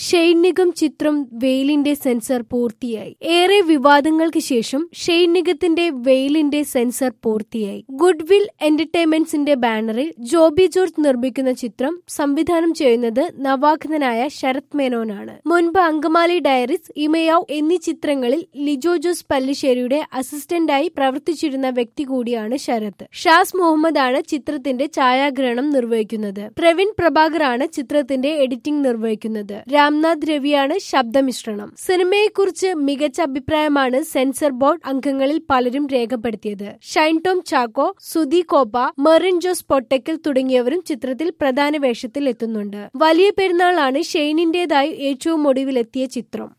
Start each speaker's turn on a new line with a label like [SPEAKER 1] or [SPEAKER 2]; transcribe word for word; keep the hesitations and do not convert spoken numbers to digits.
[SPEAKER 1] Shane Nigam ചിത്രം വെയിലിന്റെ censor പൂർത്തിയായി. ഏറെ വിവാദങ്ങൾക്ക് ശേഷം ഷെയ്ൻ നിഗത്തിന്റെ വെയിലിന്റെ സെൻസർ പൂർത്തിയായി. ഗുഡ് വിൽ എന്റർടൈൻമെന്റ്സിന്റെ ബാനറിൽ ജോബി ജോർജ് നിർമ്മിക്കുന്ന ചിത്രം സംവിധാനം ചെയ്യുന്നത് നവാഗതനായ ശരത് മേനോനാണ്. മുൻപ് അങ്കമാലി ഡയറീസ്, ഇമയാവ് എന്നീ ചിത്രങ്ങളിൽ ലിജോ ജോസ് പല്ലിശ്ശേരിയുടെ അസിസ്റ്റന്റായി പ്രവർത്തിച്ചിരുന്ന വ്യക്തി കൂടിയാണ് ശരത്. ഷാസ് മുഹമ്മദ് ആണ് ചിത്രത്തിന്റെ ഛായാഗ്രഹണം നിർവഹിക്കുന്നത്. പ്രവീൺ പ്രഭാകറാണ് ചിത്രത്തിന്റെ എഡിറ്റിംഗ് നിർവഹിക്കുന്നത്. രാംനാഥ് രവിയാണ് ശബ്ദമിശ്രണം. സിനിമയെക്കുറിച്ച് മികച്ച അഭിപ്രായമാണ് സെൻസർ ബോർഡ് അംഗങ്ങളിൽ പലരും രേഖപ്പെടുത്തിയത്. ഷൈൻ ടോം ചാക്കോ, സുധി കോപ്പ, മെറിൻ ജോസ് പൊട്ടക്കൽ തുടങ്ങിയവരും ചിത്രത്തിൽ പ്രധാന വേഷത്തിൽ എത്തുന്നുണ്ട്. വലിയ പെരുന്നാളാണ് ഷെയ്നിന്റേതായി ഏറ്റവും ഒടുവിലെത്തിയ ചിത്രം.